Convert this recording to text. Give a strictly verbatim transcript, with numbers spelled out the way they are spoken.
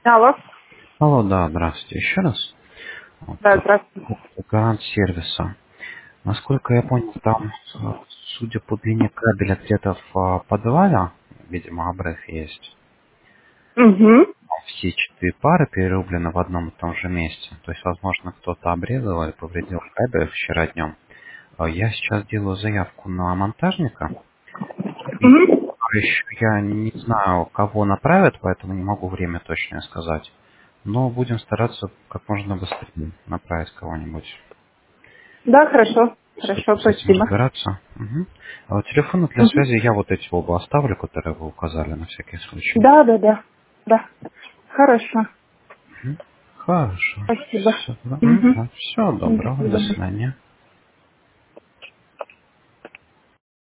Алло. Алло, да, здравствуйте еще раз. Вот, Да, э, здравствуйте. гарант сервиса. Насколько я понял, там, э, судя по длине кабеля, где-то в э, подвале, видимо, обрыв есть. Угу. Все четыре пары перерублены в одном и том же месте. То есть, возможно, кто-то обрезал или повредил кабель вчера днем. Э, Я сейчас делаю заявку на монтажника. И Угу. еще я не знаю, кого направят, поэтому не могу время точное сказать. Но будем стараться как можно быстрее направить кого-нибудь. Да, хорошо. Чтобы Хорошо, с этим спасибо. разбираться. Мгм. А вот телефоны для Угу. связи я вот эти оба оставлю, которые вы указали на всякий случай. Да, да, да. Да. Хорошо. Мгм. Хорошо. Спасибо. Все, Угу. Все До доброго. До свидания. свидания.